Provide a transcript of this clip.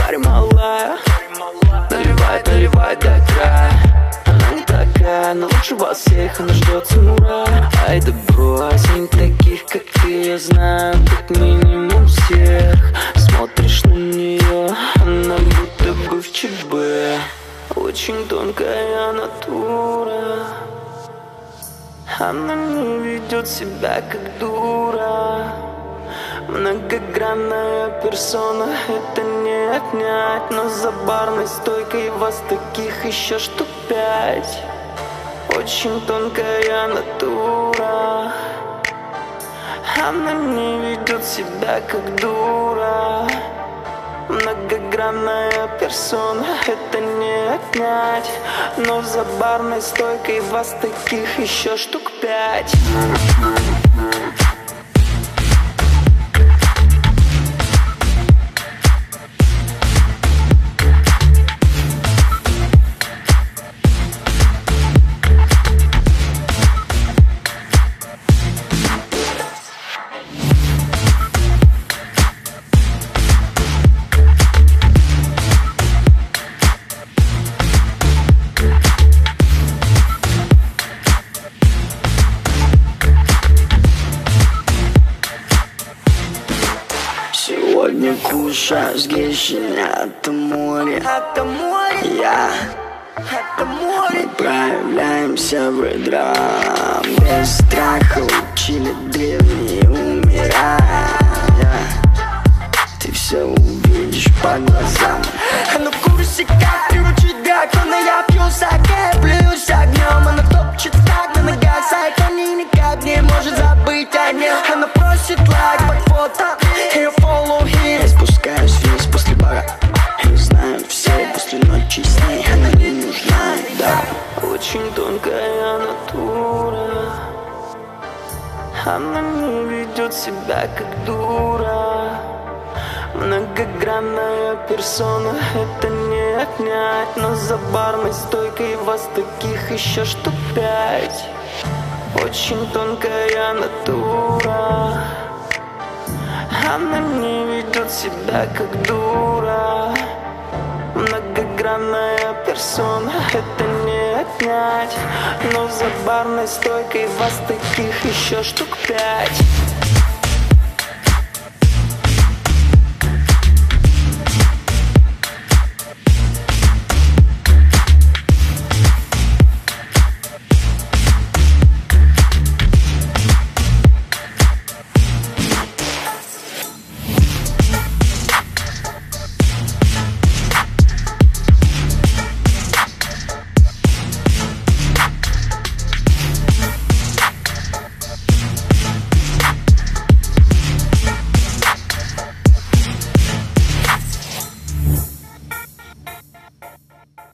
Парень малая, наливай, наливай до края. Она не такая, но лучше во всех, она ждет самурая. Ай да брось, не таких, как ты, я знаю, как минимум всех. Смотришь на нее, она будто бы в ЧБ. Очень тонкая натура, она не ведет себя как дура. Многогранная персона, это не отнять. Но за барной стойкой вас таких еще штук 5. Очень тонкая натура, она не ведет себя как дура. Многогранная персона, это не отнять. Но за барной стойкой вас таких еще штук 5. Сегодня кушаю с гейшами от моря. Мы проявляемся в драм. Без страха учили древние умирая. Ты все увидишь по глазам. Она в курсе, как приручить дракона. Я пью саке, плююсь огнем. Она топчет так на ногах сайкони, никак не может забыть о нем. Она просит лайк под фото, ее follow him. Я спускаюсь вниз после бара. И знают все, после ночи с ней она не нужна, да. Очень тонкая натура, она не ведет себя как дура. Многогранная персона, это не отнять. Но за барной стойкой вас таких еще штук 5. Очень тонкая натура, она не ведет себя как дура. Многогранная персона, это не отнять. Но за барной стойкой вас таких еще штук 5.